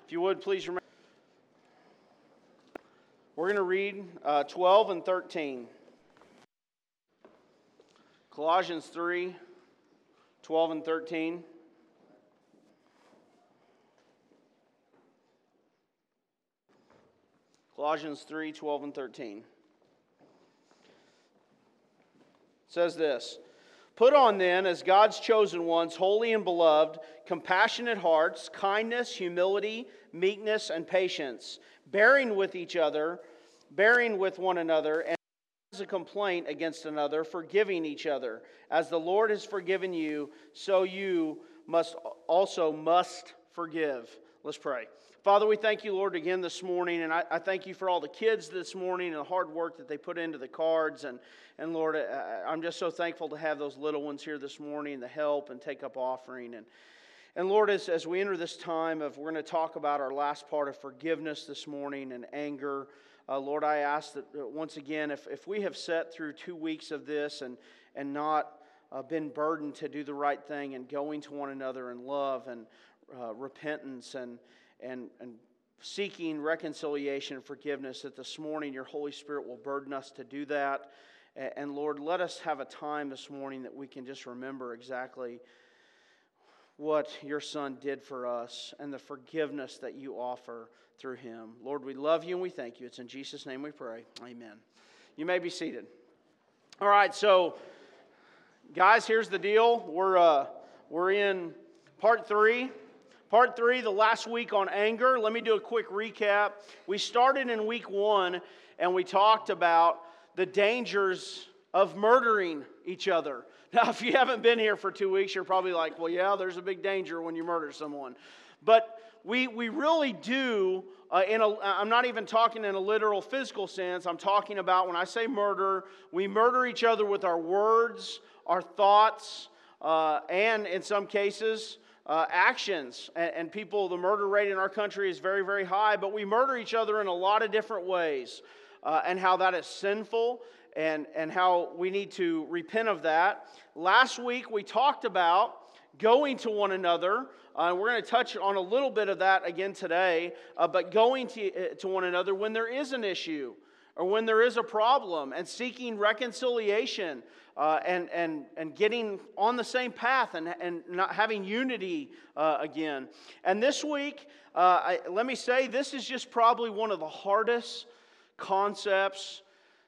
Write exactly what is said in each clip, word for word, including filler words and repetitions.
If you would, please remember. We're going to read uh, twelve and thirteen. Colossians three, twelve and thirteen. Colossians three, twelve and thirteen. It says this: Put on then, as God's chosen ones, holy and beloved, compassionate hearts, kindness, humility, meekness, and patience, bearing with each other, bearing with one another, and as a complaint against another, forgiving each other. As the Lord has forgiven you, so you must also must forgive. Let's pray. Father, we thank you, Lord, again this morning, and I, I thank you for all the kids this morning and the hard work that they put into the cards, and, and Lord, I, I'm just so thankful to have those little ones here this morning, the help and take up offering, and And Lord, as, as we enter this time of, we're going to talk about our last part of forgiveness this morning and anger. Uh, Lord, I ask that uh, once again, if, if we have sat through two weeks of this and, and not uh, been burdened to do the right thing and going to one another in love and uh, repentance and, and, and seeking reconciliation and forgiveness, that this morning your Holy Spirit will burden us to do that. And, and Lord, let us have a time this morning that we can just remember exactly what your Son did for us and the forgiveness that you offer through Him. Lord, we love you and we thank you. It's in Jesus' name we pray. Amen. You may be seated. All right, so guys, here's the deal. We're uh, we're in part three. Part three, the last week on anger. Let me do a quick recap. We started in week one and we talked about the dangers of murdering each other. Now, if you haven't been here for two weeks, you're probably like, well, yeah, there's a big danger when you murder someone. But we we really do, uh, in a, I'm not even talking in a literal physical sense. I'm talking about when I say murder, we murder each other with our words, our thoughts, uh, and in some cases, uh, actions. And, and people, the murder rate in our country is very, very high, but we murder each other in a lot of different ways, uh, and how that is sinful. And, and how we need to repent of that. Last week we talked about going to one another. Uh, we're going to touch on a little bit of that again today. Uh, but going to, to one another when there is an issue or when there is a problem, and seeking reconciliation uh, and, and, and getting on the same path and, and not having unity uh, again. And this week, uh, I, let me say, this is just probably one of the hardest concepts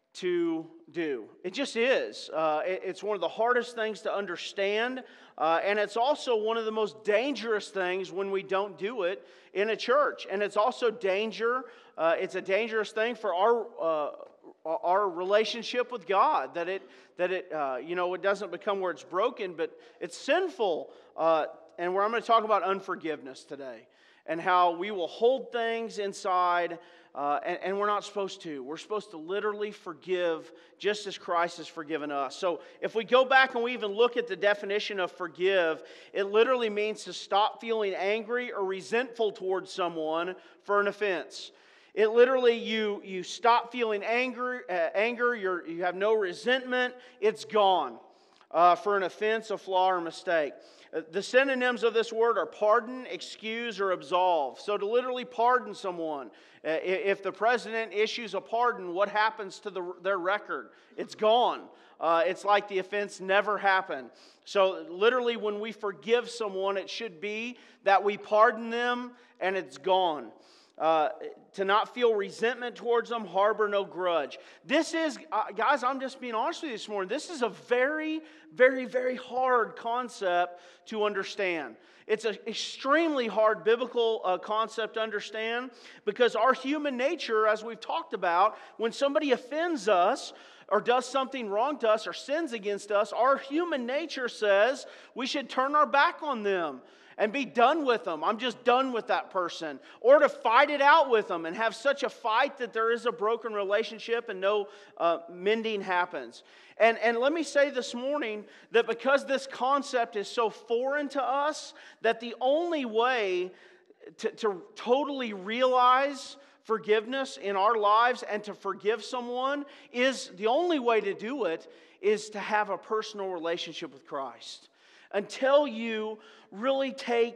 to do. It just is. Uh, it, it's one of the hardest things to understand, uh, and it's also one of the most dangerous things when we don't do it in a church. And it's also danger. Uh, it's a dangerous thing for our uh, our relationship with God. That it that it uh, you know it doesn't become where it's broken, but it's sinful. Uh, and where I'm going to talk about unforgiveness today, and how we will hold things inside. Uh, and, and we're not supposed to. We're supposed to literally forgive just as Christ has forgiven us. So if we go back and we even look at the definition of forgive, it literally means to stop feeling angry or resentful towards someone for an offense. It literally, you, you stop feeling anger, uh, anger you're, you have no resentment, it's gone uh, for an offense, a flaw, or mistake. The synonyms of this word are pardon, excuse, or absolve. So to literally pardon someone, uh, if the president issues a pardon, what happens to the, their record? It's gone. Uh, it's like the offense never happened. So literally when we forgive someone, it should be that we pardon them and it's gone. Uh, to not feel resentment towards them, harbor no grudge. This is, uh, guys, I'm just being honest with you this morning, this is a very, very, very hard concept to understand. It's an extremely hard biblical uh, concept to understand, because our human nature, as we've talked about, when somebody offends us or does something wrong to us or sins against us, our human nature says we should turn our back on them and be done with them. I'm just done with that person. Or to fight it out with them and have such a fight that there is a broken relationship and no uh, mending happens. And, and let me say this morning that because this concept is so foreign to us, that the only way to, to totally realize forgiveness in our lives and to forgive someone is, the only way to do it is to have a personal relationship with Christ. Until you really take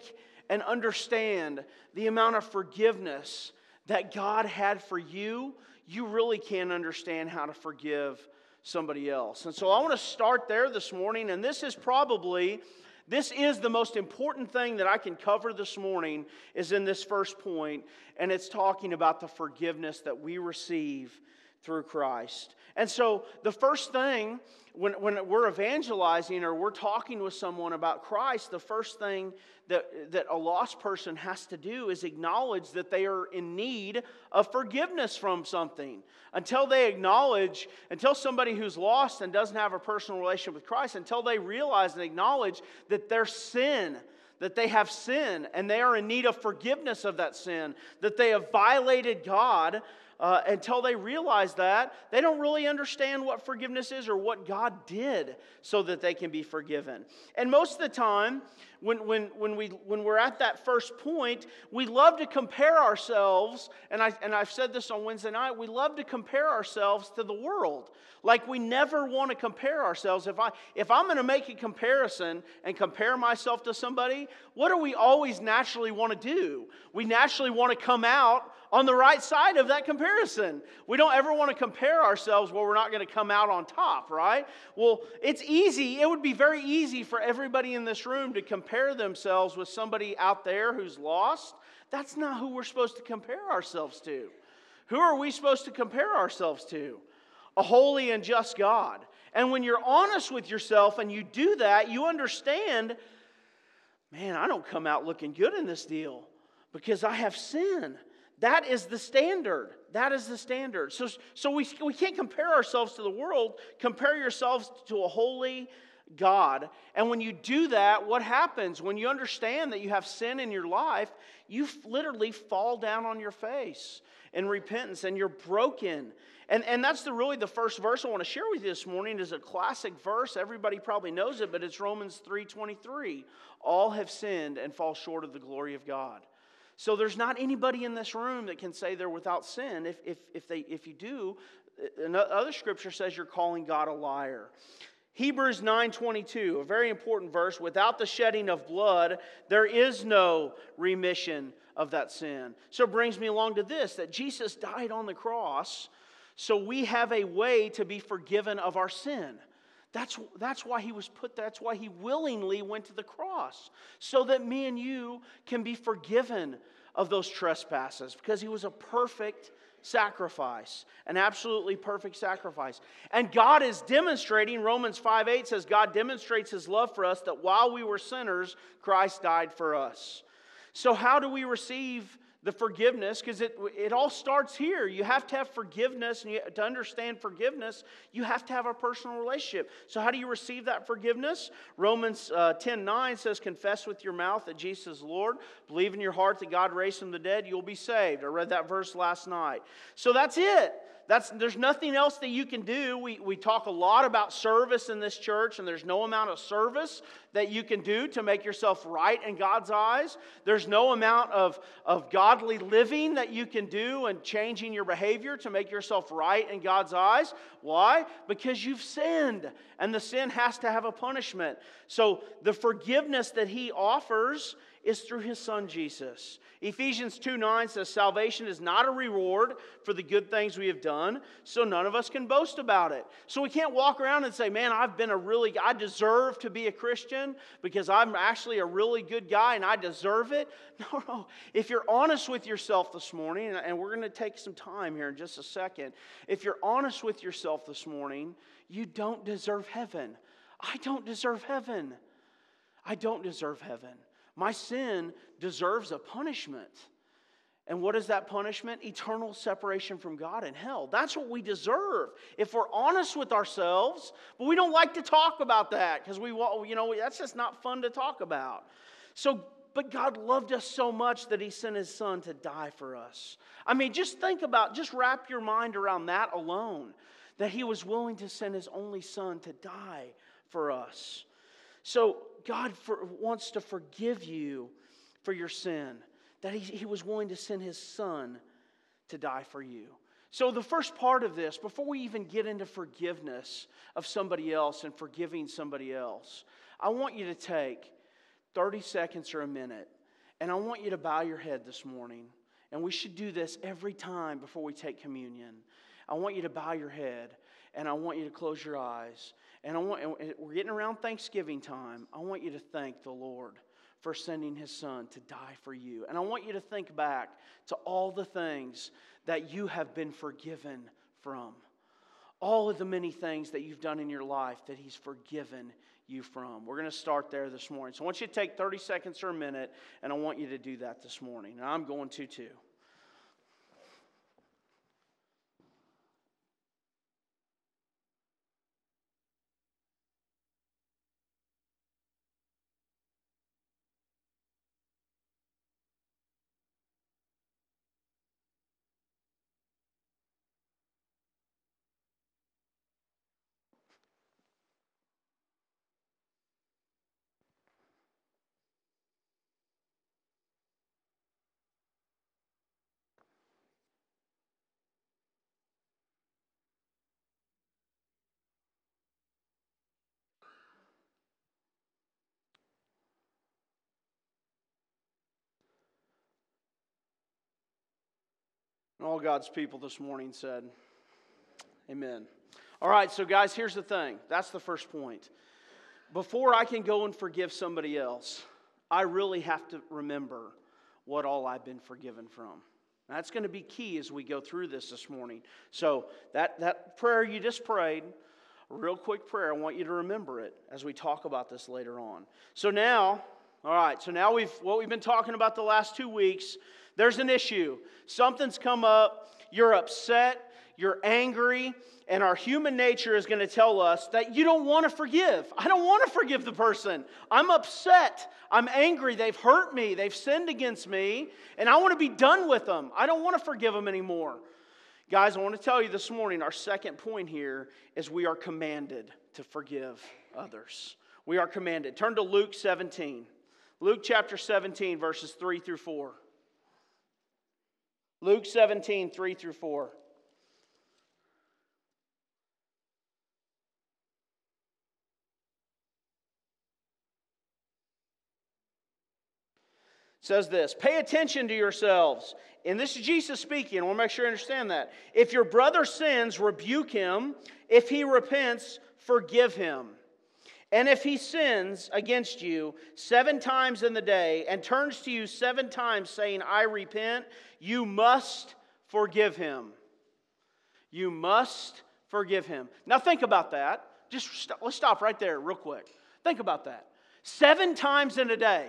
and understand the amount of forgiveness that God had for you, you really can't understand how to forgive somebody else. And so I want to start there this morning, and this is probably, this is the most important thing that I can cover this morning is in this first point, and it's talking about the forgiveness that we receive through Christ. And so the first thing, when, when we're evangelizing or we're talking with someone about Christ, the first thing that, that a lost person has to do is acknowledge that they are in need of forgiveness from something. Until they acknowledge, until somebody who's lost and doesn't have a personal relationship with Christ, until they realize and acknowledge that their sin, that they have sin and they are in need of forgiveness of that sin, that they have violated God, Uh, until they realize that, they don't really understand what forgiveness is or what God did so that they can be forgiven. And most of the time, when, when, when, we, when we're at that first point, we love to compare ourselves, and, I, and I've said this on Wednesday night, we love to compare ourselves to the world. Like we never want to compare ourselves. If, I, if I'm going to make a comparison and compare myself to somebody, what do we always naturally want to do? We naturally want to come out on the right side of that comparison. We don't ever want to compare ourselves where we're not going to come out on top, right? Well, it's easy. It would be very easy for everybody in this room to compare themselves with somebody out there who's lost. That's not who we're supposed to compare ourselves to. Who are we supposed to compare ourselves to? A holy and just God. And when you're honest with yourself and you do that, you understand, man, I don't come out looking good in this deal because I have sin. That is the standard. That is the standard. So, so we, we can't compare ourselves to the world. Compare yourselves to a holy God. And when you do that, what happens? When you understand that you have sin in your life, you literally fall down on your face in repentance and you're broken. And, and that's the really the first verse I want to share with you this morning is a classic verse. Everybody probably knows it, but it's Romans three twenty-three. All have sinned and fall short of the glory of God. So there's not anybody in this room that can say they're without sin. If, if, if, they, if you do, another scripture says you're calling God a liar. Hebrews nine twenty-two, a very important verse. Without the shedding of blood, there is no remission of that sin. So it brings me along to this, that Jesus died on the cross, so we have a way to be forgiven of our sin. That's, that's why he was put there. That's why he willingly went to the cross. So that me and you can be forgiven of those trespasses. Because he was a perfect sacrifice. An absolutely perfect sacrifice. And God is demonstrating, Romans five eight says, God demonstrates his love for us that while we were sinners, Christ died for us. So how do we receive the forgiveness? Because it, it all starts here. You have to have forgiveness, and you, to understand forgiveness, you have to have a personal relationship. So how do you receive that forgiveness? Romans uh, ten nine says, confess with your mouth that Jesus is Lord. Believe in your heart that God raised from the dead, you'll be saved. I read that verse last night. So that's it. That's, there's nothing else that you can do. We, we talk a lot about service in this church, and there's no amount of service that you can do to make yourself right in God's eyes. There's no amount of, of godly living that you can do and changing your behavior to make yourself right in God's eyes. Why? Because you've sinned, and the sin has to have a punishment. So the forgiveness that he offers is through his son Jesus. Ephesians two nine says, salvation is not a reward for the good things we have done, so none of us can boast about it. So we can't walk around and say, man, I've been a really, I deserve to be a Christian because I'm actually a really good guy and I deserve it. No, no. If you're honest with yourself this morning, and we're going to take some time here in just a second. If you're honest with yourself this morning, you don't deserve heaven. I don't deserve heaven. I don't deserve heaven. My sin deserves a punishment. And what is that punishment? Eternal separation from God in hell. That's what we deserve. If we're honest with ourselves, but we don't like to talk about that because we, you know, that's just not fun to talk about. So, but God loved us so much that he sent his son to die for us. I mean, just think about, just wrap your mind around that alone, that he was willing to send his only son to die for us. So God for, wants to forgive you for your sin. That he, he was willing to send his son to die for you. So the first part of this, before we even get into forgiveness of somebody else and forgiving somebody else, I want you to take thirty seconds or a minute And I want you to bow your head this morning. And we should do this every time before we take communion. I want you to bow your head. And I want you to close your eyes. And I want, and we're getting around Thanksgiving time. I want you to thank the Lord for sending His Son to die for you. And I want you to think back to all the things that you have been forgiven from. All of the many things that you've done in your life that He's forgiven you from. We're going to start there this morning. So I want you to take thirty seconds or a minute, and I want you to do that this morning. And I'm going to too. And all God's people this morning said, amen. All right, so guys, here's the thing. That's the first point. Before I can go and forgive somebody else, I really have to remember what all I've been forgiven from. That's going to be key as we go through this this morning. So that, that prayer you just prayed, a real quick prayer, I want you to remember it as we talk about this later on. So now, all right, so now we've what we've been talking about the last two weeks, there's an issue. Something's come up, you're upset, you're angry, and our human nature is going to tell us that you don't want to forgive. I don't want to forgive the person. I'm upset. I'm angry. They've hurt me. They've sinned against me, and I want to be done with them. I don't want to forgive them anymore. Guys, I want to tell you this morning, our second point here is we are commanded to forgive others. We are commanded. Turn to Luke seventeen. Luke chapter seventeen, verses three through four. Luke seventeen, three through four. It says this, pay attention to yourselves. And this is Jesus speaking. I want to make sure you understand that. If your brother sins, rebuke him. If he repents, forgive him. And if he sins against you seven times in the day and turns to you seven times saying, I repent, you must forgive him. You must forgive him. Now think about that. Just st- let's stop right there real quick. Think about that. Seven times in a day.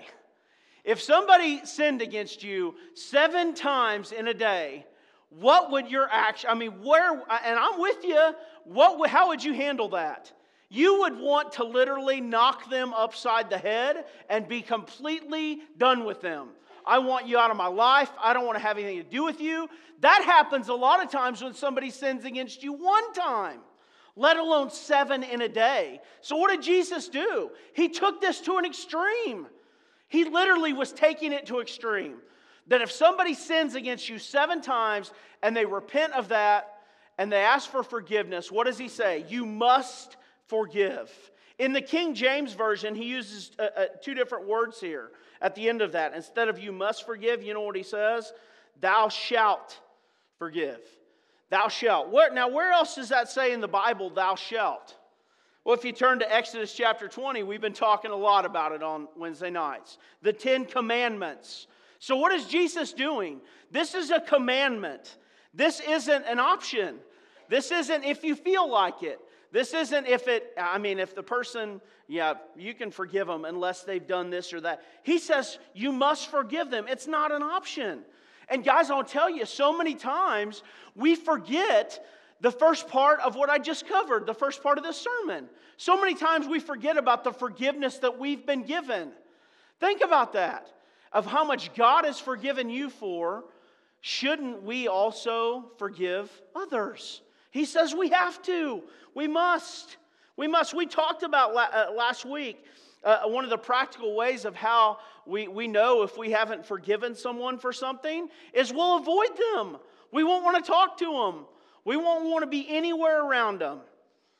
If somebody sinned against you seven times in a day, what would your action, I mean, where, and I'm with you, what, how would you handle that? You would want to literally knock them upside the head and be completely done with them. I want you out of my life. I don't want to have anything to do with you. That happens a lot of times when somebody sins against you one time, let alone seven in a day. So what did Jesus do? He took this to an extreme. He literally was taking it to extreme. That if somebody sins against you seven times and they repent of that and they ask for forgiveness, what does he say? You must forgive. In the King James Version, he uses uh, uh, two different words here at the end of that. Instead of you must forgive, you know what he says? Thou shalt forgive. Thou shalt. Where, now, where else does that say in the Bible, thou shalt? Well, if you turn to Exodus chapter twenty, we've been talking a lot about it on Wednesday nights. The Ten Commandments. So what is Jesus doing? This is a commandment. This isn't an option. This isn't if you feel like it. This isn't if it, I mean, if the person, yeah, you can forgive them unless they've done this or that. He says you must forgive them. It's not an option. And guys, I'll tell you, so many times we forget the first part of what I just covered, the first part of this sermon. So many times we forget about the forgiveness that we've been given. Think about that, of how much God has forgiven you for. Shouldn't we also forgive others? He says we have to. We must. We must. We talked about uh, last week uh, one of the practical ways of how we, we know if we haven't forgiven someone for something is we'll avoid them. We won't want to talk to them. We won't want to be anywhere around them.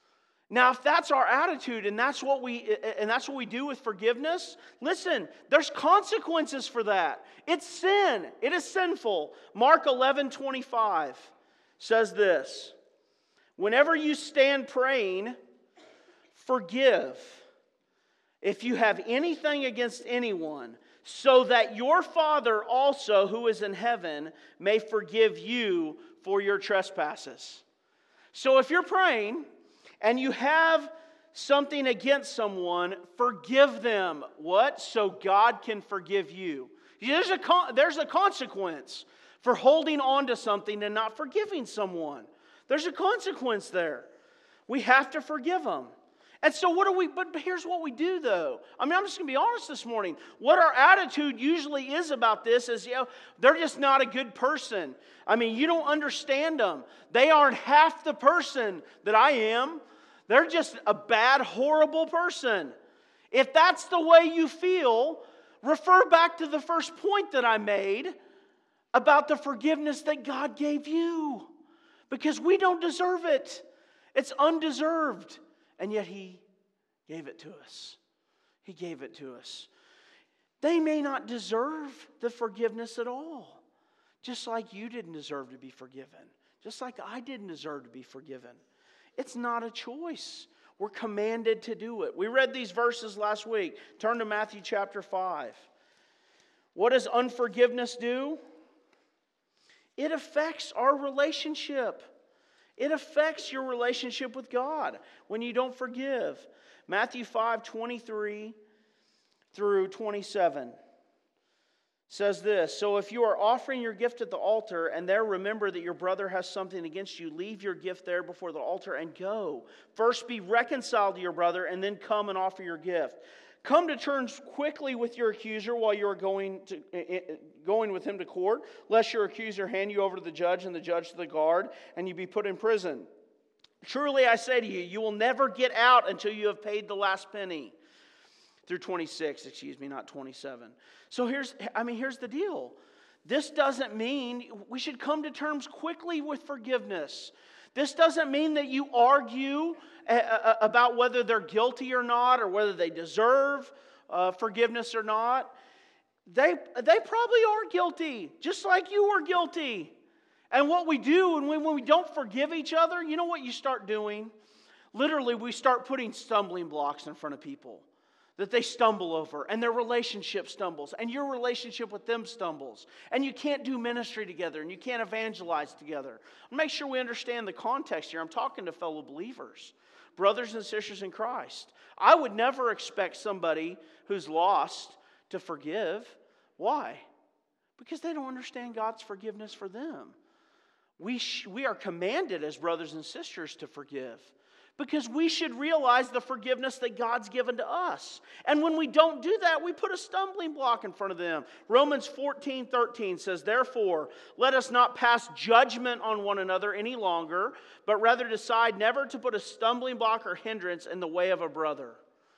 Now, if that's our attitude and that's what we and that's what we do with forgiveness, listen, there's consequences for that. It's sin. It is sinful. Mark eleven twenty-five says this: whenever you stand praying, forgive if you have anything against anyone, so that your Father also, who is in heaven, may forgive you for your trespasses. So if you're praying and you have something against someone, forgive them. What? So God can forgive you. There's a, con- there's a consequence for holding on to something and not forgiving someone. There's a consequence there. We have to forgive them. And so what do we, but here's what we do though. I mean, I'm just going to be honest this morning. What our attitude usually is about this is, you know, they're just not a good person. I mean, you don't understand them. They aren't half the person that I am. They're just a bad, horrible person. If that's the way you feel, refer back to the first point that I made about the forgiveness that God gave you. Because we don't deserve it. It's undeserved. And yet He gave it to us. He gave it to us. They may not deserve the forgiveness at all. Just like you didn't deserve to be forgiven. Just like I didn't deserve to be forgiven. It's not a choice. We're commanded to do it. We read these verses last week. Turn to Matthew chapter five. What does unforgiveness do? It affects our relationship. It affects your relationship with God when you don't forgive. Matthew five twenty-three through twenty-seven says this: so if you are offering your gift at the altar and there remember that your brother has something against you, leave your gift there before the altar and go. First be reconciled to your brother and then come and offer your gift. Come to terms quickly with your accuser while you are going to uh, going with him to court, lest your accuser hand you over to the judge and the judge to the guard, and you be put in prison. Truly I say to you, you will never get out until you have paid the last penny. Through twenty-six, excuse me, not twenty-seven. So here's, I mean, here's the deal. This doesn't mean we should come to terms quickly with forgiveness. This doesn't mean that you argue about whether they're guilty or not, or whether they deserve uh, forgiveness or not. They, they probably are guilty, just like you were guilty. And what we do when we, when we don't forgive each other, you know what you start doing? Literally, we start putting stumbling blocks in front of people that they stumble over, and their relationship stumbles, and your relationship with them stumbles, and you can't do ministry together, and you can't evangelize together. Make sure we understand the context here. I'm talking to fellow believers, brothers and sisters in Christ. I would never expect somebody who's lost to forgive. Why? Because they don't understand God's forgiveness for them. We, sh- we are commanded as brothers and sisters to forgive. Because we should realize the forgiveness that God's given to us. And when we don't do that, we put a stumbling block in front of them. Romans fourteen thirteen says, therefore, let us not pass judgment on one another any longer, but rather decide never to put a stumbling block or hindrance in the way of a brother.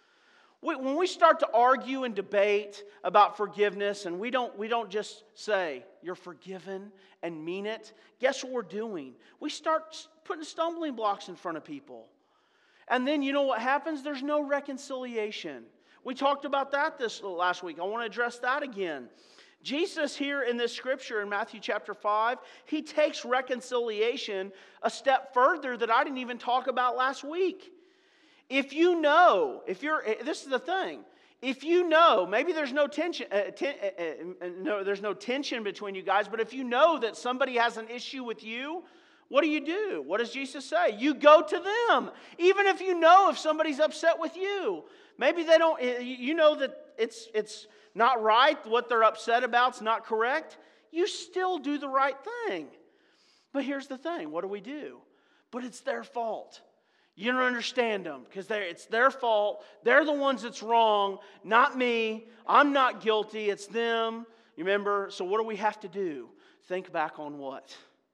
When we start to argue and debate about forgiveness, and we don't, we don't just say, you're forgiven, and mean it, guess what we're doing? We start putting stumbling blocks in front of people. And then you know what happens? There's no reconciliation. We talked about that this last week. I want to address that again. Jesus here in this scripture in Matthew chapter five, He takes reconciliation a step further that I didn't even talk about last week. If you know, if you're, this is the thing. If you know, maybe there's no tension, uh, ten, uh, uh, no, there's no tension between you guys, but if you know that somebody has an issue with you, what do you do? What does Jesus say? You go to them. Even if you know if somebody's upset with you. Maybe they don't, you know that it's, it's not right, what they're upset about is not correct. You still do the right thing. But here's the thing, what do we do? But it's their fault. You don't understand them because it's their fault. They're the ones that's wrong, not me. I'm not guilty, it's them. You remember? So what do we have to do? Think back on what?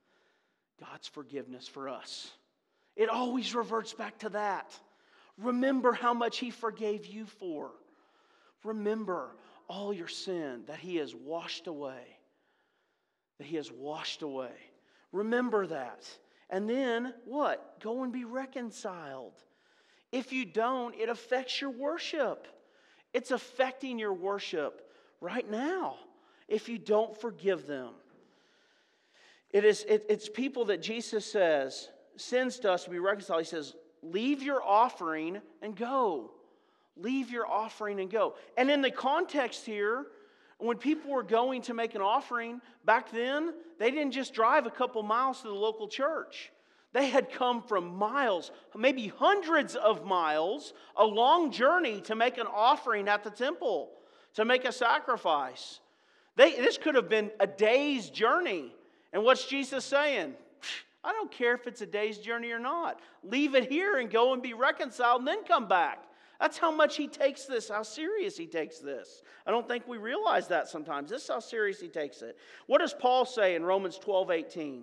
God's forgiveness for us. It always reverts back to that. Remember how much He forgave you for. Remember all your sin that He has washed away. That He has washed away. Remember that. And then what? Go and be reconciled. If you don't, it affects your worship. It's affecting your worship right now if you don't forgive them. It is, it, it's people that Jesus says, sins to us to be reconciled. He says, leave your offering and go. Leave your offering and go. And in the context here, when people were going to make an offering, back then, they didn't just drive a couple miles to the local church. They had come from miles, maybe hundreds of miles, a long journey to make an offering at the temple, to make a sacrifice. They, this could have been a day's journey. And what's Jesus saying? I don't care if it's a day's journey or not. Leave it here and go and be reconciled and then come back. That's how much he takes this, how serious he takes this. I don't think we realize that sometimes. This is how serious he takes it. What does Paul say in Romans twelve eighteen?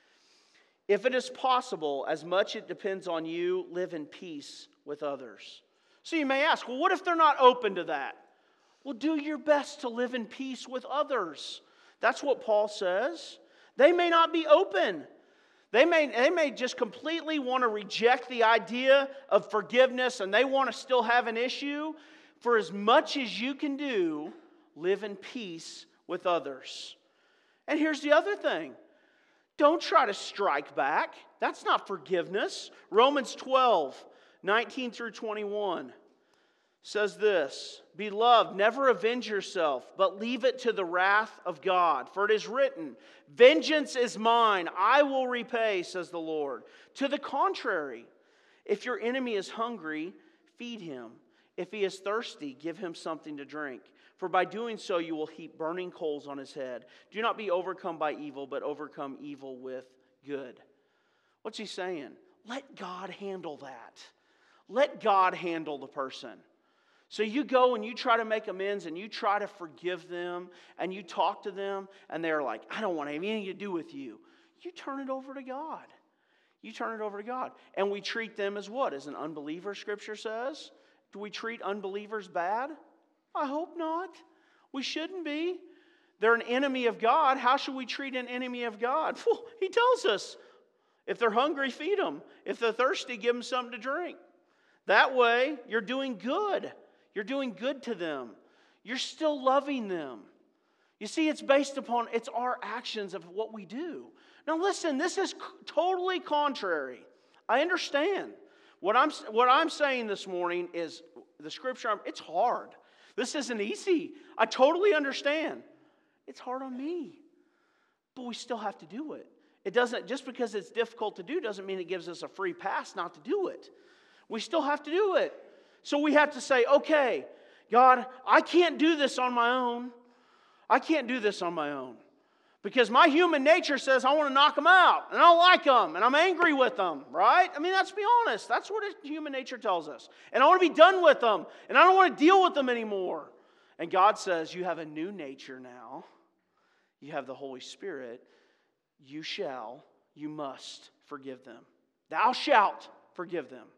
If it is possible, as much it depends on you, live in peace with others. So you may ask, well, what if they're not open to that? Well, do your best to live in peace with others. That's what Paul says. They may not be open. They may, they may just completely want to reject the idea of forgiveness and they want to still have an issue. For as much as you can do, live in peace with others. And here's the other thing. Don't try to strike back. That's not forgiveness. Romans twelve, nineteen through twenty-one says this, Beloved, never avenge yourself, but leave it to the wrath of God. For it is written, Vengeance is mine, I will repay, says the Lord. To the contrary, if your enemy is hungry, feed him. If he is thirsty, give him something to drink. For by doing so, you will heap burning coals on his head. Do not be overcome by evil, but overcome evil with good. What's he saying? Let God handle that. Let God handle the person. So you go and you try to make amends and you try to forgive them and you talk to them and they're like, I don't want anything to do with you. You turn it over to God. You turn it over to God. And we treat them as what? As an unbeliever, Scripture says? Do we treat unbelievers bad? I hope not. We shouldn't be. They're an enemy of God. How should we treat an enemy of God? Well, he tells us, if they're hungry, feed them. If they're thirsty, give them something to drink. That way, you're doing good. You're doing good to them. You're still loving them. You see, it's based upon, it's our actions of what we do. Now listen, this is totally contrary. I understand. What I'm, what I'm saying this morning is, the Scripture, it's hard. This isn't easy. I totally understand. It's hard on me. But we still have to do it. It doesn't, just because it's difficult to do doesn't mean it gives us a free pass not to do it. We still have to do it. So we have to say, okay, God, I can't do this on my own. I can't do this on my own. Because my human nature says I want to knock them out. And I don't like them. And I'm angry with them. Right? I mean, let's be honest. That's what human nature tells us. And I want to be done with them. And I don't want to deal with them anymore. And God says, you have a new nature now. You have the Holy Spirit. You shall, you must forgive them. Thou shalt forgive them.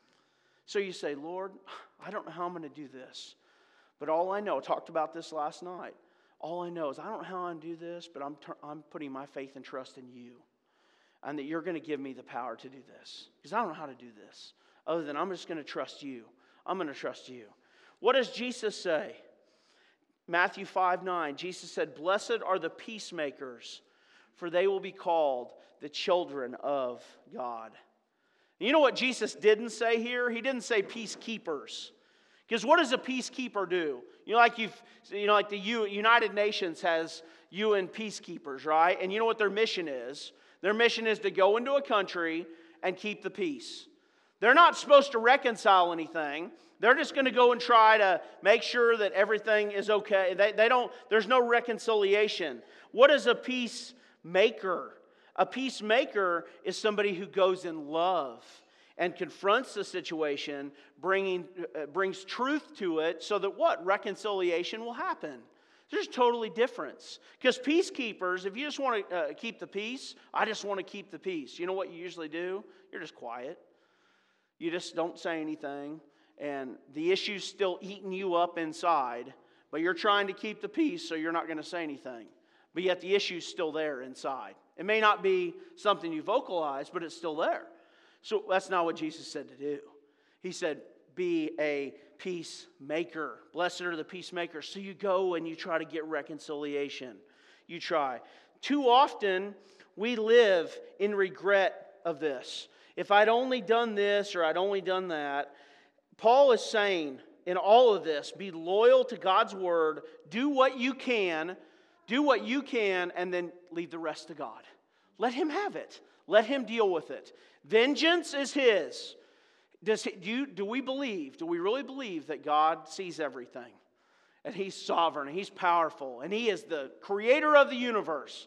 So you say, Lord, I don't know how I'm going to do this. But all I know, I talked about this last night. All I know is I don't know how I'm going to do this, but I'm, ter- I'm putting my faith and trust in you. And that you're going to give me the power to do this. Because I don't know how to do this. Other than I'm just going to trust you. I'm going to trust you. What does Jesus say? Matthew five nine, Jesus said, Blessed are the peacemakers, for they will be called the children of God. You know what Jesus didn't say here? He didn't say peacekeepers. Because what does a peacekeeper do? You know, like you've, you know, like the U, United Nations has U N peacekeepers, right? And you know what their mission is? Their mission is to go into a country and keep the peace. They're not supposed to reconcile anything. They're just going to go and try to make sure that everything is okay. They, they don't. There's no reconciliation. What is a peacemaker? A peacemaker is somebody who goes in love and confronts the situation, bringing, uh, brings truth to it so that what? Reconciliation will happen. There's totally difference. Because peacekeepers, if you just want to uh, keep the peace, I just want to keep the peace. You know what you usually do? You're just quiet. You just don't say anything. And the issue's still eating you up inside. But you're trying to keep the peace, so you're not going to say anything. But yet the issue's still there inside. It may not be something you vocalize, but it's still there. So that's not what Jesus said to do. He said, be a peacemaker. Blessed are the peacemakers. So you go and you try to get reconciliation. You try. Too often, we live in regret of this. If I'd only done this or I'd only done that. Paul is saying in all of this, be loyal to God's word. Do what you can. Do what you can and then leave the rest to God. Let Him have it. Let Him deal with it. Vengeance is His. Does he, do, you, do we believe, do we really believe that God sees everything? And He's sovereign, and He's powerful, and He is the creator of the universe.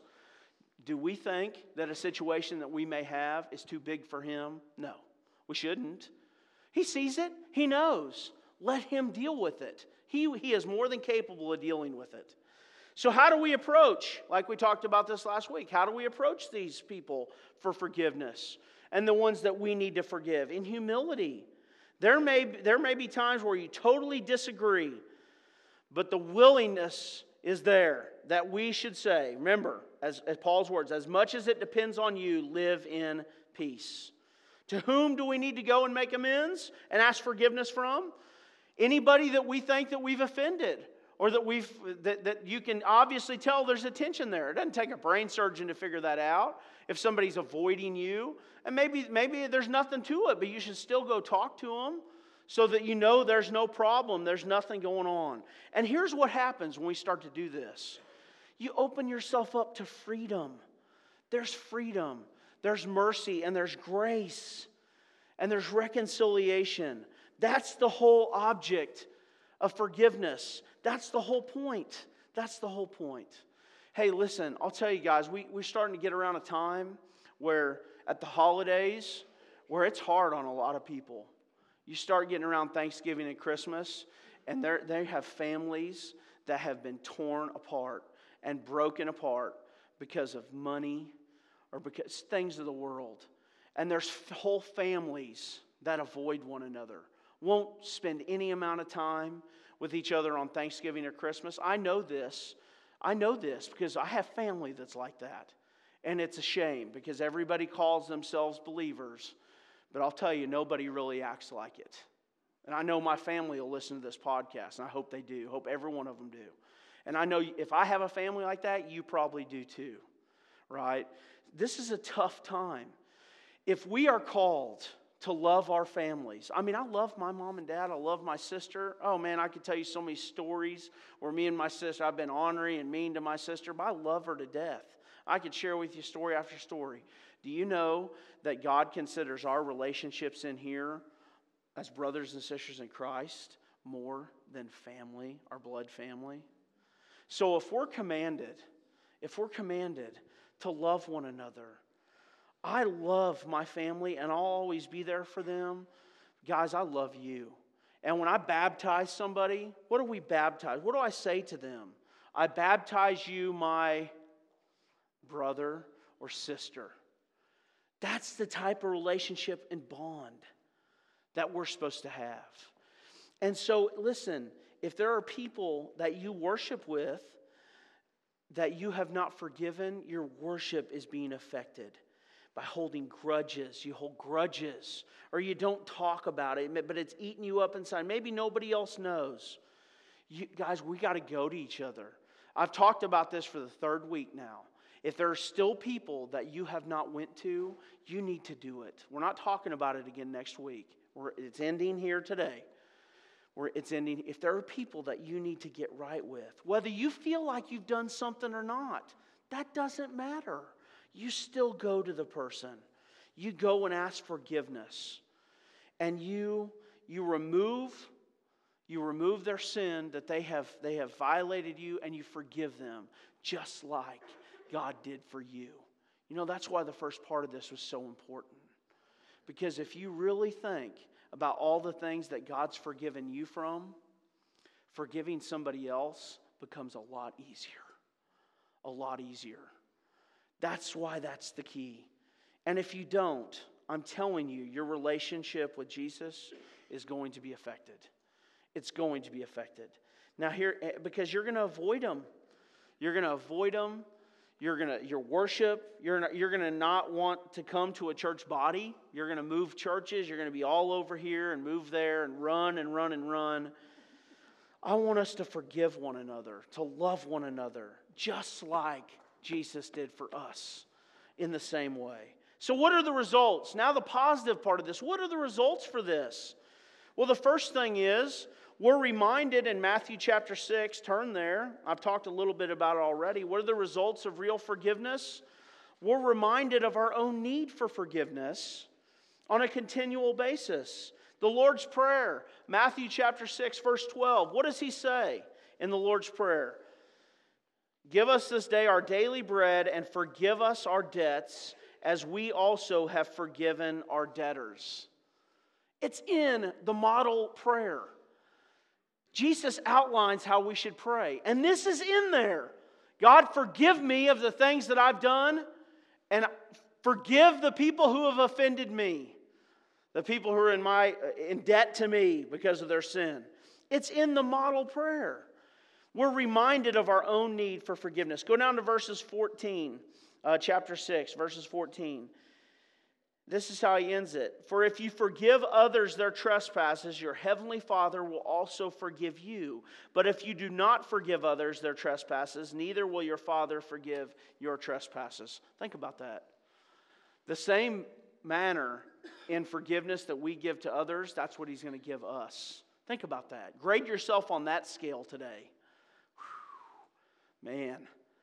Do we think that a situation that we may have is too big for Him? No, we shouldn't. He sees it. He knows. Let Him deal with it. He, he is more than capable of dealing with it. So how do we approach, like we talked about this last week, how do we approach these people for forgiveness and the ones that we need to forgive? In humility. There may, there may be times where you totally disagree, but the willingness is there that we should say, remember, as, as Paul's words, as much as it depends on you, live in peace. To whom do we need to go and make amends and ask forgiveness from? Anybody that we think that we've offended. Or that we've that, that you can obviously tell there's a tension there. It doesn't take a brain surgeon to figure that out. If somebody's avoiding you, and maybe maybe there's nothing to it, but you should still go talk to them so that you know there's no problem, there's nothing going on. And here's what happens when we start to do this. You open yourself up to freedom. There's freedom. There's mercy and there's grace. And there's reconciliation. That's the whole object of forgiveness. That's the whole point. That's the whole point. Hey, listen, I'll tell you guys, we, we're starting to get around a time where at the holidays, where it's hard on a lot of people. You start getting around Thanksgiving and Christmas, and they have families that have been torn apart and broken apart because of money or because things of the world. And there's whole families that avoid one another, won't spend any amount of time with each other on Thanksgiving or Christmas. I know this. I know this because I have family that's like that. And it's a shame because everybody calls themselves believers. But I'll tell you, nobody really acts like it. And I know my family will listen to this podcast, and I hope they do. Hope every one of them do. And I know if I have a family like that, you probably do too. Right? This is a tough time. If we are called to love our families. I mean, I love my mom and dad. I love my sister. Oh, man, I could tell you so many stories where me and my sister, I've been ornery and mean to my sister, but I love her to death. I could share with you story after story. Do you know that God considers our relationships in here as brothers and sisters in Christ more than family, our blood family? So if we're commanded, if we're commanded to love one another, I love my family and I'll always be there for them. Guys, I love you. And when I baptize somebody, what do we baptize? What do I say to them? I baptize you, my brother or sister. That's the type of relationship and bond that we're supposed to have. And so, listen, if there are people that you worship with that you have not forgiven, your worship is being affected. By holding grudges. You hold grudges. Or you don't talk about it, but it's eating you up inside. Maybe nobody else knows. You, guys, we got to go to each other. I've talked about this for the third week now. If there are still people that you have not went to, you need to do it. We're not talking about it again next week. We're, it's ending here today. We're, it's ending. If there are people that you need to get right with, whether you feel like you've done something or not, that doesn't matter. You still go to the person. You go and ask forgiveness. And you, you remove, you remove their sin that they have, they have violated you, and you forgive them just like God did for you. You know, that's why the first part of this was so important. Because if you really think about all the things that God's forgiven you from, forgiving somebody else becomes a lot easier. A lot easier. That's why that's the key. And if you don't, I'm telling you, your relationship with Jesus is going to be affected. It's going to be affected. Now here, because you're going to avoid them. You're going to avoid them. You're gonna your worship. You're not, you're gonna not want to come to a church body. You're gonna move churches. You're gonna be all over here and move there and run and run and run. I want us to forgive one another, to love one another, just like Jesus did for us in the same way. So what are the results? Now the positive part of this. What are the results for this? Well, the first thing is, we're reminded in Matthew chapter six, turn there. I've talked a little bit about it already. What are the results of real forgiveness? We're reminded of our own need for forgiveness on a continual basis. The Lord's Prayer, Matthew chapter six, verse twelve. What does he say in the Lord's Prayer? Give us this day our daily bread and forgive us our debts as we also have forgiven our debtors. It's in the model prayer. Jesus outlines how we should pray. And this is in there. God, forgive me of the things that I've done, and forgive the people who have offended me. The people who are in my in debt to me because of their sin. It's in the model prayer. We're reminded of our own need for forgiveness. Go down to verses fourteen, uh, chapter six, verses fourteen. This is how he ends it. For if you forgive others their trespasses, your heavenly Father will also forgive you. But if you do not forgive others their trespasses, neither will your Father forgive your trespasses. Think about that. The same manner in forgiveness that we give to others, that's what he's going to give us. Think about that. Grade yourself on that scale today. Whew. Man,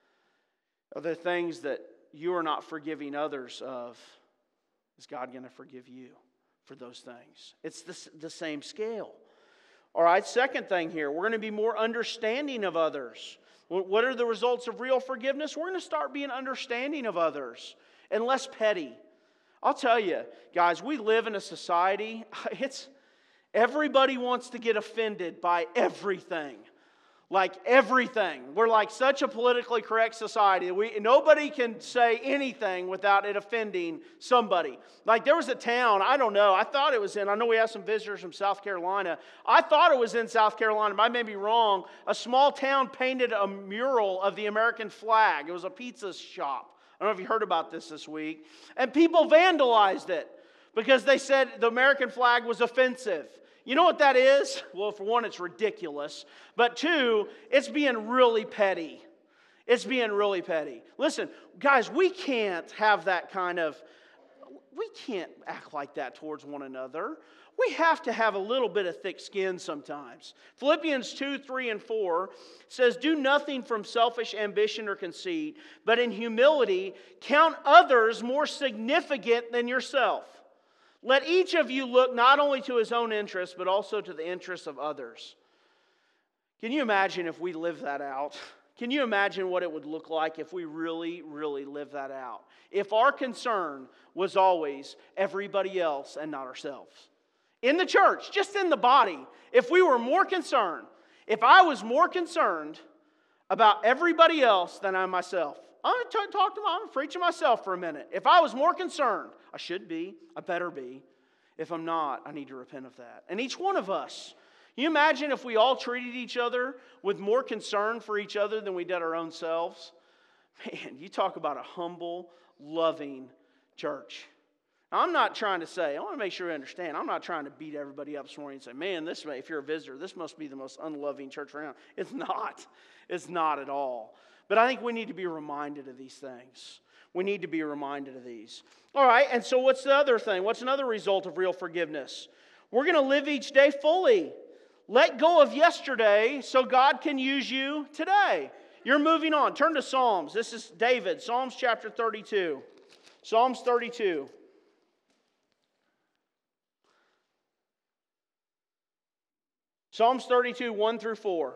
are there things that you are not forgiving others of? Is God going to forgive you for those things? It's the, the same scale. All right, second thing here, we're going to be more understanding of others. What are the results of real forgiveness? We're going to start being understanding of others and less petty. I'll tell you, guys, we live in a society, it's everybody wants to get offended by everything. Like everything. We're like such a politically correct society. We, nobody can say anything without it offending somebody. Like there was a town, I don't know, I thought it was in, I know we have some visitors from South Carolina. I thought it was in South Carolina, but I may be wrong. A small town painted a mural of the American flag. It was a pizza shop. I don't know if you heard about this this week. And people vandalized it because they said the American flag was offensive. You know what that is? Well, for one, it's ridiculous. But two, it's being really petty. It's being really petty. Listen, guys, we can't have that kind of, we can't act like that towards one another. We have to have a little bit of thick skin sometimes. Philippians two, three, and four says, do nothing from selfish ambition or conceit, but in humility count others more significant than yourself. Let each of you look not only to his own interests, but also to the interests of others. Can you imagine if we lived that out? Can you imagine what it would look like if we really, really lived that out? If our concern was always everybody else and not ourselves. In the church, just in the body, if we were more concerned, if I was more concerned about everybody else than I myself. I'm going to talk to my, I'm going to preach to myself for a minute. If I was more concerned, I should be, I better be. If I'm not, I need to repent of that. And each one of us, can you imagine if we all treated each other with more concern for each other than we did our own selves? Man, you talk about a humble, loving church. Now, I'm not trying to say, I want to make sure you understand, I'm not trying to beat everybody up this morning and say, man, this may, if you're a visitor, this must be the most unloving church around. It's not. It's not at all. But I think we need to be reminded of these things. We need to be reminded of these. All right, and so what's the other thing? What's another result of real forgiveness? We're going to live each day fully. Let go of yesterday so God can use you today. You're moving on. Turn to Psalms. This is David, Psalms chapter thirty-two. Psalms thirty-two. Psalms thirty-two, one through four.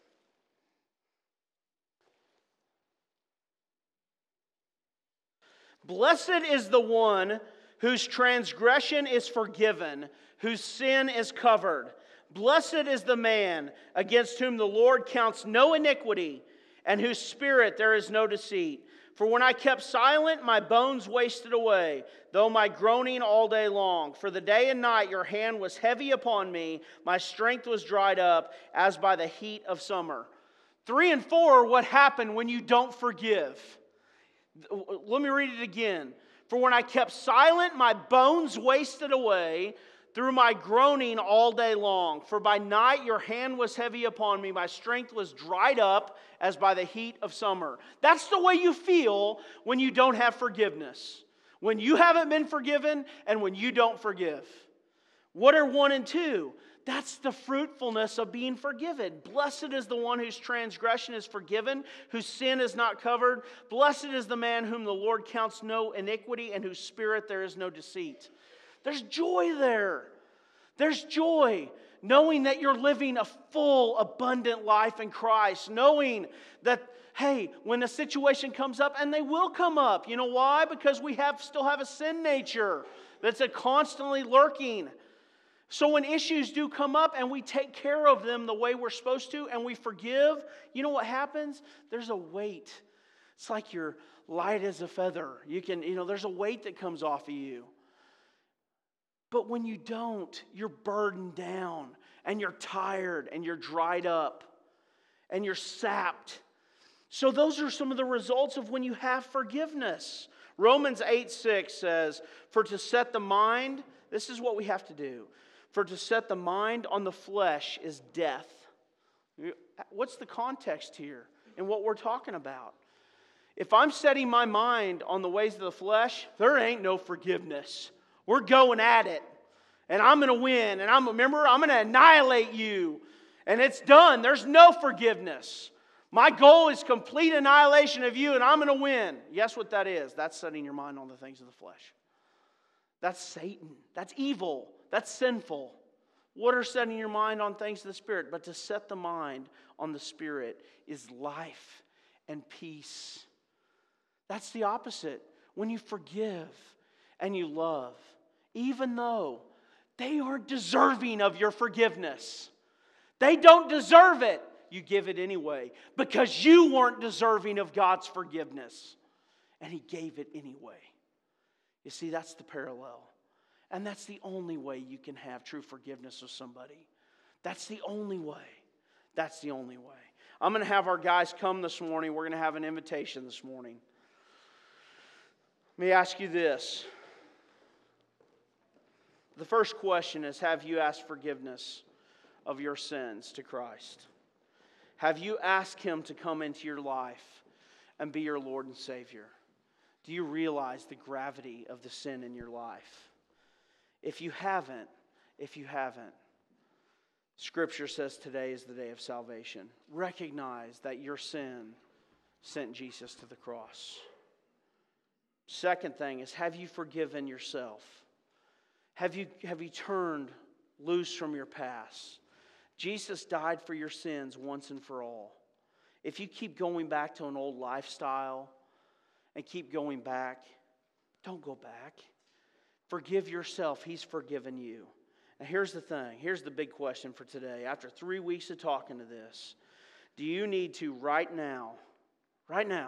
Blessed is the one whose transgression is forgiven, whose sin is covered. Blessed is the man against whom the Lord counts no iniquity, and whose spirit there is no deceit. For when I kept silent, my bones wasted away, though my groaning all day long. For the day and night your hand was heavy upon me, my strength was dried up, as by the heat of summer. Three and four, what happened when you don't forgive? Let me read it again. For when I kept silent, my bones wasted away through my groaning all day long. For by night your hand was heavy upon me. My strength was dried up as by the heat of summer. That's the way you feel when you don't have forgiveness. When you haven't been forgiven and when you don't forgive. What are one and two? That's the fruitfulness of being forgiven. Blessed is the one whose transgression is forgiven, whose sin is not covered. Blessed is the man whom the Lord counts no iniquity, and whose spirit there is no deceit. There's joy there. There's joy knowing that you're living a full, abundant life in Christ. Knowing that, hey, when a situation comes up, and they will come up. You know why? Because we have still have a sin nature that's a constantly lurking. So when issues do come up and we take care of them the way we're supposed to and we forgive, you know what happens? There's a weight. It's like you're light as a feather. You can, you know, there's a weight that comes off of you. But when you don't, you're burdened down and you're tired and you're dried up and you're sapped. So those are some of the results of when you have forgiveness. Romans eight six says, for to set the mind, this is what we have to do. For to set the mind on the flesh is death. What's the context here and what we're talking about? If I'm setting my mind on the ways of the flesh, there ain't no forgiveness. We're going at it. And I'm going to win. And I'm remember, I'm going to annihilate you. And it's done. There's no forgiveness. My goal is complete annihilation of you and I'm going to win. Guess what that is? That's setting your mind on the things of the flesh. That's Satan. That's evil. That's sinful. What are setting your mind on things of the Spirit? But to set the mind on the Spirit is life and peace. That's the opposite. When you forgive and you love, even though they aren't deserving of your forgiveness. They don't deserve it. You give it anyway because you weren't deserving of God's forgiveness. And He gave it anyway. You see, that's the parallel. And that's the only way you can have true forgiveness with somebody. That's the only way. That's the only way. I'm going to have our guys come this morning. We're going to have an invitation this morning. Let me ask you this. The first question is, have you asked forgiveness of your sins to Christ? Have you asked Him to come into your life and be your Lord and Savior? Do you realize the gravity of the sin in your life? If you haven't, if you haven't, Scripture says today is the day of salvation. Recognize that your sin sent Jesus to the cross. Second thing is, have you forgiven yourself? Have you, have you turned loose from your past? Jesus died for your sins once and for all. If you keep going back to an old lifestyle and keep going back, don't go back. Forgive yourself. He's forgiven you. And here's the thing. Here's the big question for today. After three weeks of talking to this, do you need to right now, right now,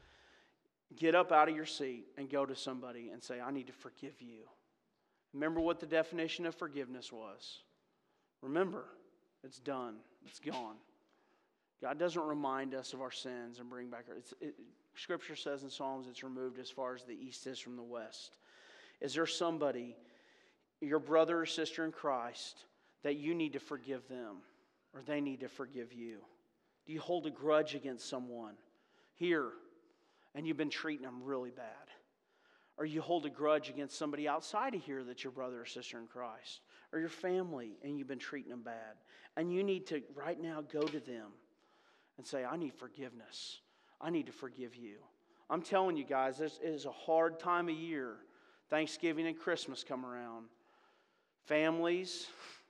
get up out of your seat and go to somebody and say, I need to forgive you? Remember what the definition of forgiveness was. Remember, it's done. It's gone. God doesn't remind us of our sins and bring back our... It's, it, Scripture says in Psalms it's removed as far as the east is from the west. Is there somebody, your brother or sister in Christ, that you need to forgive them or they need to forgive you? Do you hold a grudge against someone here and you've been treating them really bad? Or you hold a grudge against somebody outside of here that's your brother or sister in Christ? Or your family and you've been treating them bad? And you need to right now go to them and say, I need forgiveness. I need to forgive you. I'm telling you guys, this is a hard time of year. Thanksgiving and Christmas come around. Families,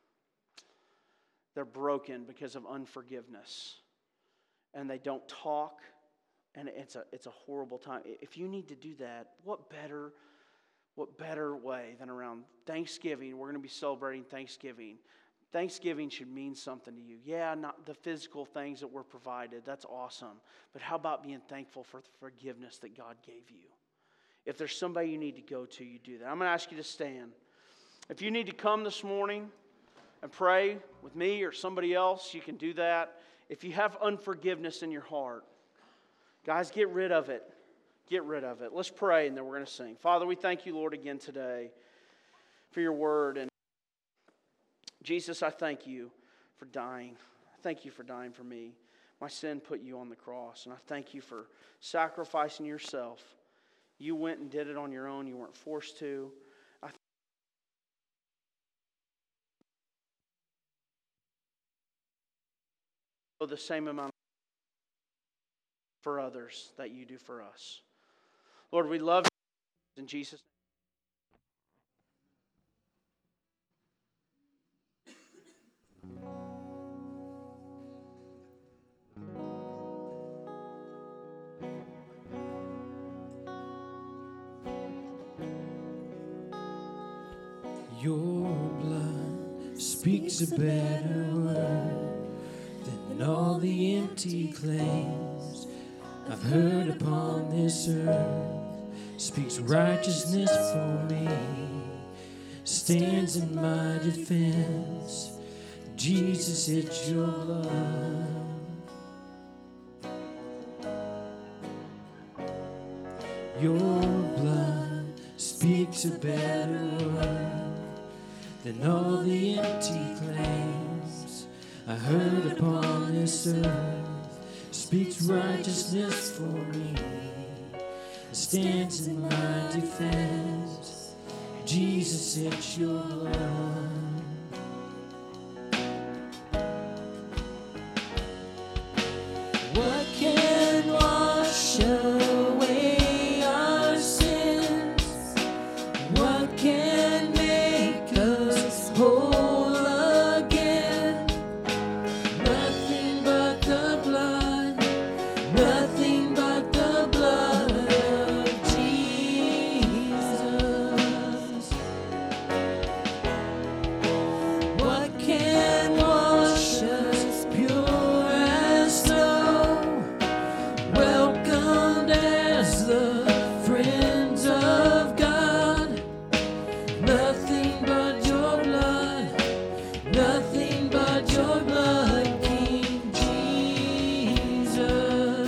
they're broken because of unforgiveness. And they don't talk. And it's a it's a horrible time. If you need to do that, what better, what better way than around Thanksgiving? We're going to be celebrating Thanksgiving. Thanksgiving should mean something to you. Yeah, not the physical things that were provided. That's awesome. But how about being thankful for the forgiveness that God gave you? If there's somebody you need to go to, you do that. I'm going to ask you to stand. If you need to come this morning and pray with me or somebody else, you can do that. If you have unforgiveness in your heart, guys, get rid of it. get rid of it. Let's pray and then we're going to sing. Father, we thank you, Lord, again today for your word. And Jesus, I thank you for dying. I thank you for dying for me. My sin put you on the cross. And I thank you for sacrificing yourself. You went and did it on your own. You weren't forced to. I owe the same amount for others that you do for us. Lord, we love you in Jesus' name. Your blood speaks a better word than all the empty claims I've heard upon this earth. Speaks righteousness for me, stands in my defense. Jesus, it's your blood. Your blood speaks a better word than all the empty claims I heard upon this earth. Speaks righteousness for me, stands in my defense. Jesus, it's your blood. What can wash away our sins? What can make us whole again? Nothing but the blood, nothing but the blood of Jesus. What can wash us pure as snow, welcomed as the friends of God? Nothing but your blood, nothing but your blood, King Jesus.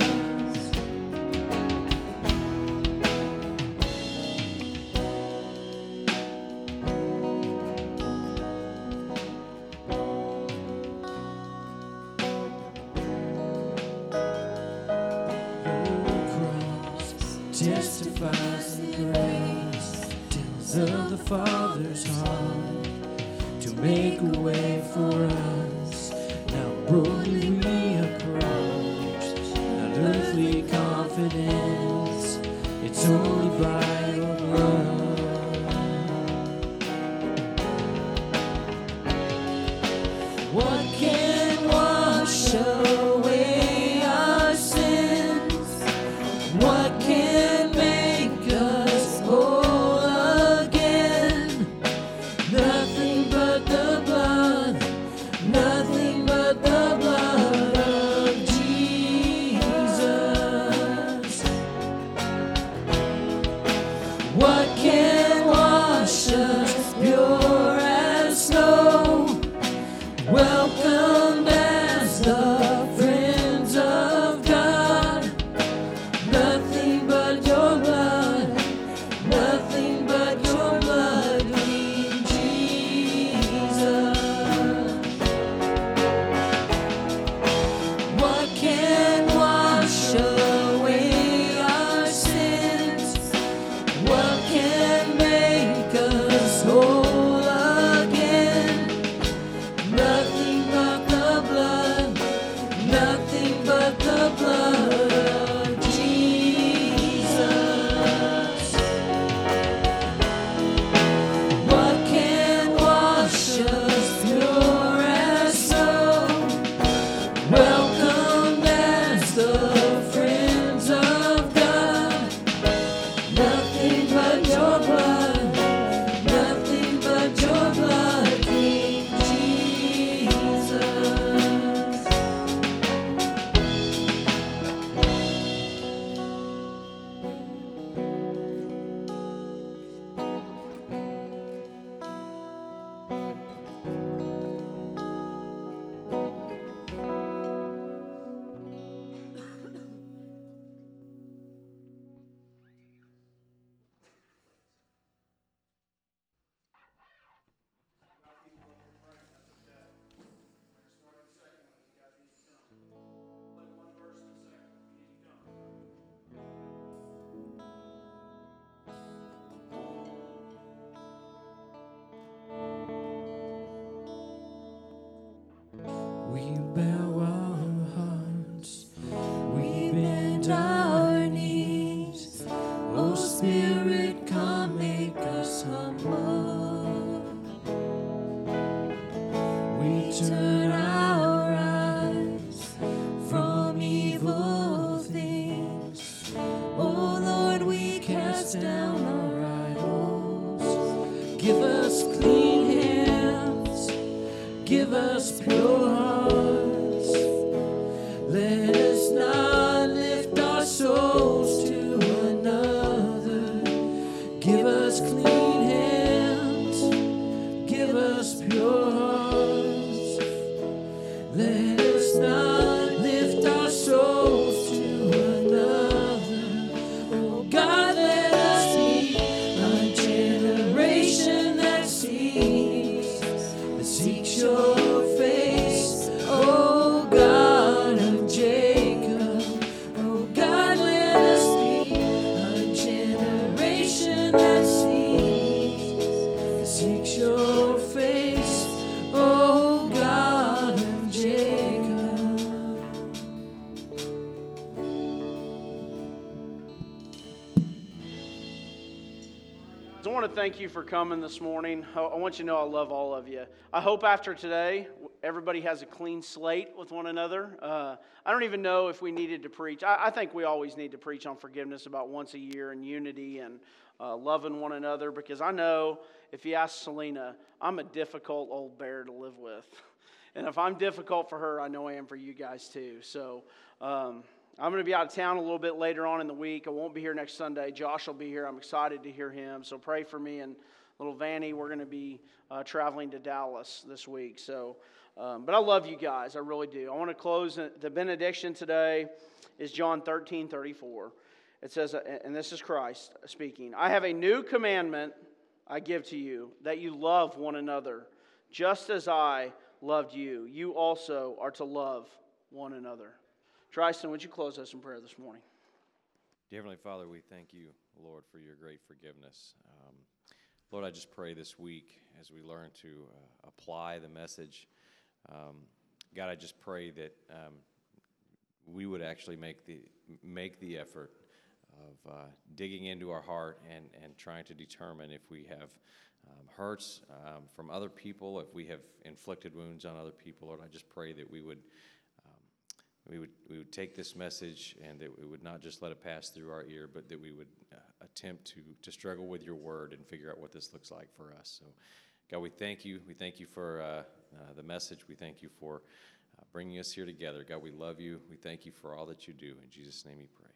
Your cross testifies the grace, tells of the Father's heart to make a way for us. Now boldly we approach, not earthly confidence, it's only by your blood. What can wash away our sins? What can make us whole again? Nothing but the blood, nothing but the blood of Jesus. What can wash us pure as snow, welcomed as the friends of God? Nothing but your blood, nothing but your blood, King Jesus. What can wash away our sins? What can make us whole again? Nothing but the blood, nothing but the blood of Jesus. What can wash us pure as snow, welcomed as the friends of God? Nothing but your blood, nothing but your blood, King Jesus. Spirit, come make us humble. We turn our eyes from evil things. Oh Lord, we cast down our idols. Give us clean hands, give us pure hearts. Let us not lift our souls to another. Give us clean hands, give us pure hearts. Let us not lift our souls to another. Oh God, let us be a generation that seeks, that seeks your face, oh God of Jacob. Oh God, let us be a generation that seeks, that seeks your face, oh God of Jacob. I want to thank you for coming this morning. I I want you to know I love all of you. I hope after today, everybody has a clean slate with one another. Uh, I don't even know if we needed to preach. I, I think we always need to preach on forgiveness about once a year and unity and uh, loving one another, because I know if you ask Selena, I'm a difficult old bear to live with. And if I'm difficult for her, I know I am for you guys too. So um, I'm going to be out of town a little bit later on in the week. I won't be here next Sunday. Josh will be here. I'm excited to hear him. So pray for me and little Vanny. We're going to be uh, traveling to Dallas this week. So, um, but I love you guys. I really do. I want to close. The benediction today is John thirteen thirty-four. It says, and this is Christ speaking, I have a new commandment I give to you, that you love one another, just as I loved you. You also are to love one another. Tristan, would you close us in prayer this morning? Dear Heavenly Father, we thank you, Lord, for your great forgiveness. Um, Lord, I just pray this week as we learn to uh, apply the message. Um, God, I just pray that um, we would actually make the make the effort of uh, digging into our heart and, and trying to determine if we have um, hurts um, from other people, if we have inflicted wounds on other people. Lord, I just pray that we would We would we would take this message and that we would not just let it pass through our ear, but that we would uh, attempt to to struggle with your word and figure out what this looks like for us. So, God, we thank you. We thank you for uh, uh, the message. We thank you for uh, bringing us here together. God, we love you. We thank you for all that you do. In Jesus' name we pray.